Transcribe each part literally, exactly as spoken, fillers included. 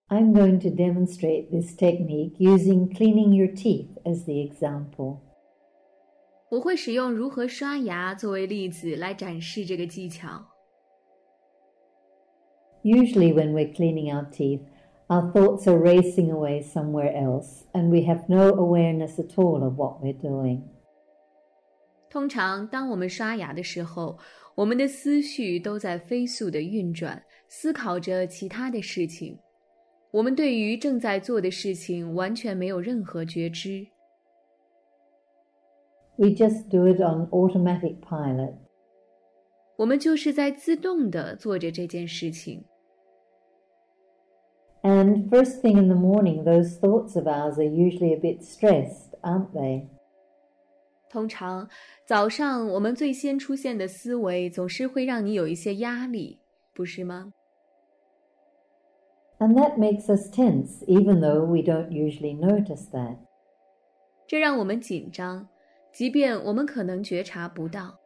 I'm going to demonstrate this technique using cleaning your teeth as the example. 我会使用如何刷牙作为例子来展示这个技巧。 Usually when we're cleaning our teeth, our thoughts are racing away somewhere else, and we have no awareness at all of what we're doing. 通常当我们刷牙的时候，我们的思绪都在飞速地运转，思考着其他的事情。我们对于正在做的事情完全没有任何觉知。 We just do it on automatic pilot. 我们就是在自动地做着这件事情。 And first thing in the morning, those thoughts of ours are usually a bit stressed, aren't they? 通常早上我们最先出现的思维总是会让你有一些压力，不是吗？ And that makes us tense, even though we don't usually notice that. 这让我们紧张，即便我们可能觉察不到。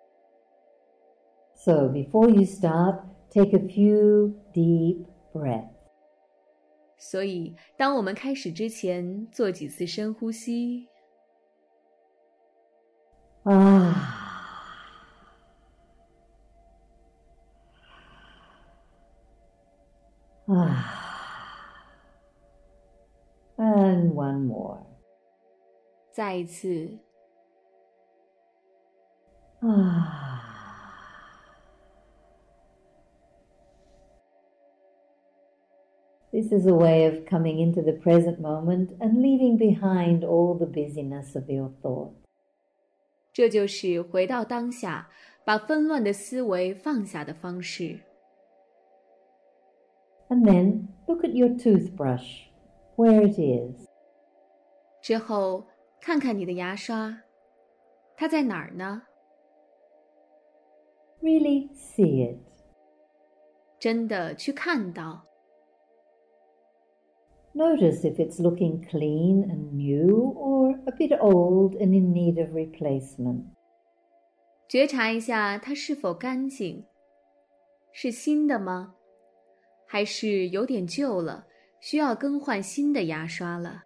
So before you start, take a few deep breaths. 所以当我们开始之前，做几次深呼吸。 Ah. Ah. And one more. 再一次。 Ah. This is a way of coming into the present moment and leaving behind all the busyness of your thoughts. 这就是回到当下，把纷乱的思维放下的方式。 And then look at your toothbrush, where it is. 之后看看你的牙刷，它在哪儿呢？ Really see it. 真的去看到。 Notice if it's looking clean and new or a bit old and in need of replacement. 觉察一下它是否干净，是新的吗？还是有点旧了，需要更换新的牙刷了？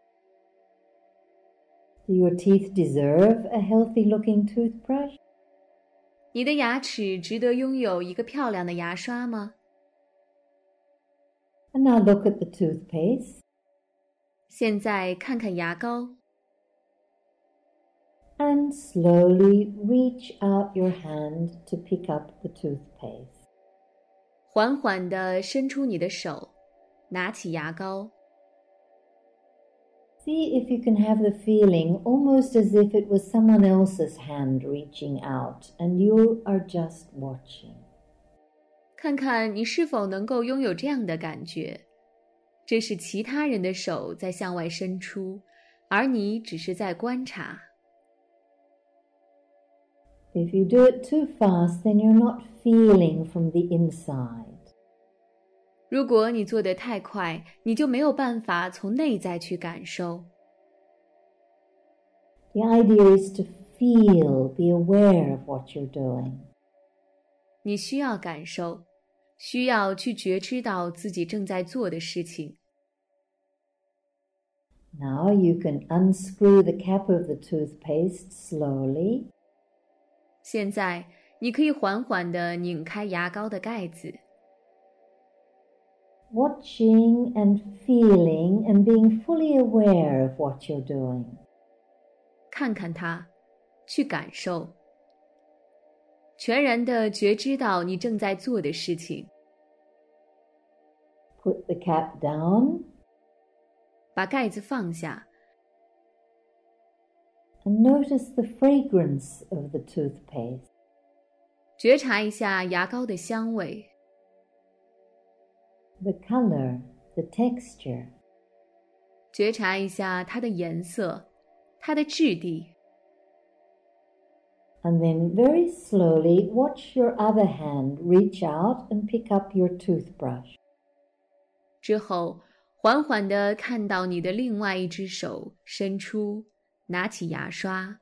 Do your teeth deserve a healthy-looking toothbrush? 你的牙齿值得拥有一个漂亮的牙刷吗？ And now look at the toothpaste. 现在看看牙膏。 And slowly reach out your hand to pick up the toothpaste. 缓缓地伸出你的手，拿起牙膏。 See if you can have the feeling almost as if it was someone else's hand reaching out and you are just watching. 看看你是否能够拥有这样的感觉，这是其他人的手在向外伸出，而你只是在观察。 If you do it too fast, then you're not feeling from the inside. 如果你做得太快，你就没有办法从内在去感受。 The idea is to feel, be aware of what you're doing. 你需要感受，需要去觉知到自己正在做的事情。 Now you can unscrew the cap of the toothpaste slowly. 现在你可以缓缓地拧开牙膏的盖子。 Watching and feeling and being fully aware of what you're doing. 看看它，去感受，全然地觉知到你正在做的事情。 Put the cap down. 把盖子放下。 And notice the fragrance of the toothpaste. 觉察一下牙膏的香味。 The color, the texture. 觉察一下它的颜色，它的质地。 And then very slowly watch your other hand reach out and pick up your toothbrush. 之后，缓缓地看到你的另外一只手伸出，拿起牙刷。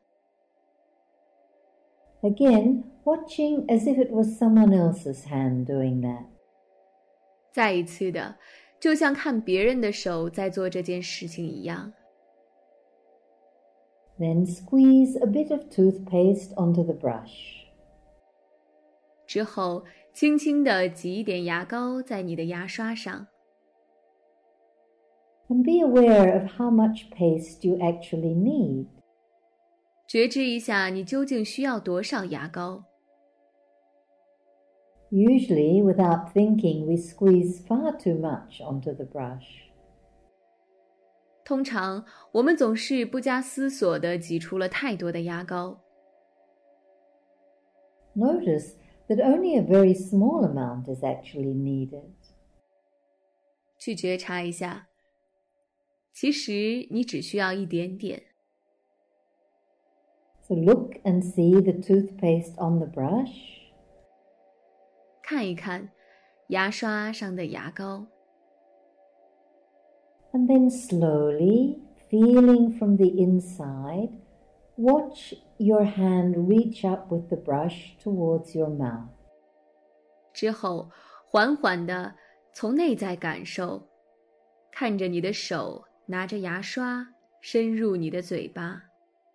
Again, watching as if it was someone else's hand doing that. 再一次的就像看别人的手在做这件事情一样。 Then squeeze a bit of toothpaste onto the brush. 之后，轻轻地挤一点牙膏在你的牙刷上。 And be aware of how much paste you actually need. 觉知一下你究竟需要多少牙膏。 Usually, without thinking, we squeeze far too much onto the brush. 通常，我们总是不加思索地挤出了太多的牙膏。 Notice that only a very small amount is actually needed. 去觉察一下，其实你只需要一点点。 So look and see the toothpaste on the brush. 看一看牙刷上的牙膏。 And then slowly, feeling from the inside, watch your hand reach up with the brush towards your mouth. 之后，缓缓地从内在感受，看着你的手拿着牙刷深入你的嘴巴。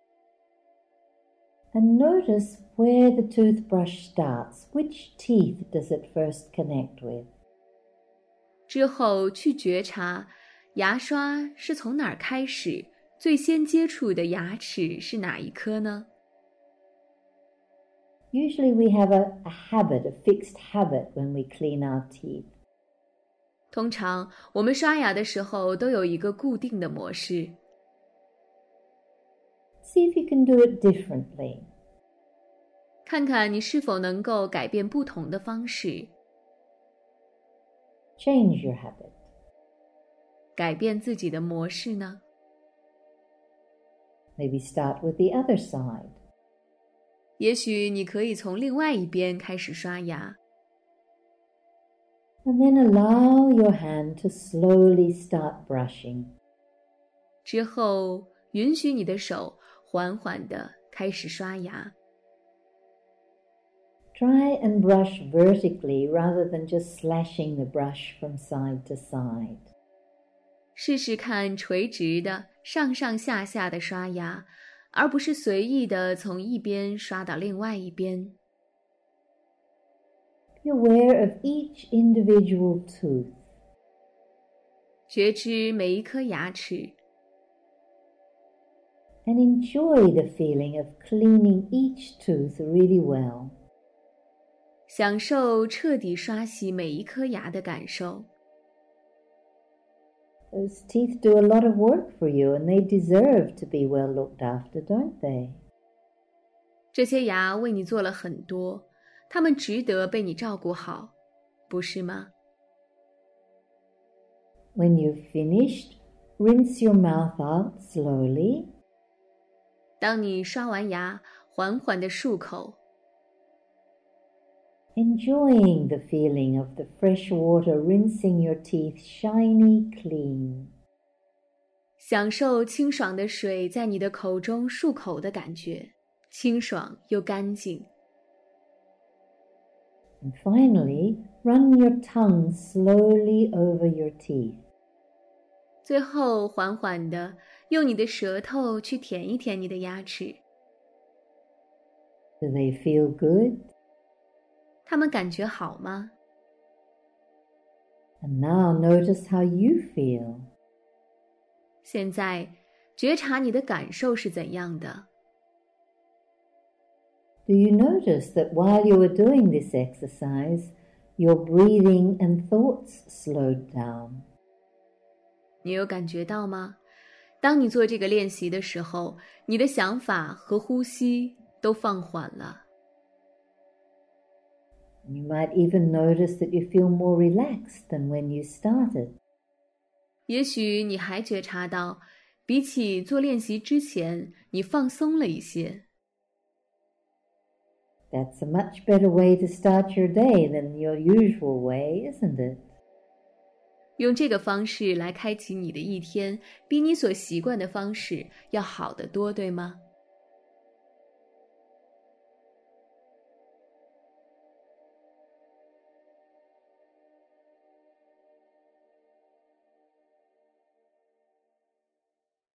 And notice where the toothbrush starts. Which teeth does it first connect with? 之后去觉察牙刷是从哪儿开始，最先接触的牙齿是哪一颗呢？ Usually we have a, a habit, a fixed habit when we clean our teeth. 通常我们刷牙的时候都有一个固定的模式。 See if you can do it differently. 看看你是否能够改变不同的方式。 Change your habit. 改变自己的模式呢？ Maybe start with the other side. 也许你可以从另外一边开始刷牙。 And then allow your hand to slowly start brushing. 之后，允许你的手缓缓地开始刷牙。 Try and brush vertically rather than just slashing the brush from side to side. 试试看垂直的上上下下的刷牙，而不是随意的从一边刷到另外一边。 Be aware of each individual tooth. 觉知每一颗牙齿。 And enjoy the feeling of cleaning each tooth really well. 享受彻底刷洗每一颗牙的感受。 Those teeth do a lot of work for you, and they deserve to be well looked after, don't they? 这些牙为你做了很多，它们值得被你照顾好，不是吗？ When you've finished, rinse your mouth out slowly. 当你刷完牙，缓缓地漱口。 Enjoying the feeling of the fresh water rinsing your teeth shiny clean. 享受清爽的水在你的口中漱口的感觉，清爽又干净。 And finally, run your tongue slowly over your teeth. 最后，缓缓地用你的舌头去舔一舔你的牙齿。 Do they feel good? 它们感觉好吗？ And now notice how you feel. 现在，觉察你的感受是怎样的。 Do you notice that while you are doing this exercise, your breathing and thoughts slowed down? 你有感觉到吗？当你做这个练习的时候，你的想法和呼吸都放缓了。 You might even notice that you feel more relaxed than when you started. 也许你还觉察到，比起做练习之前，你放松了一些。 That's a much better way to start your day than your usual way, isn't it? 用这个方式来开启你的一天，比你所习惯的方式要好得多，对吗？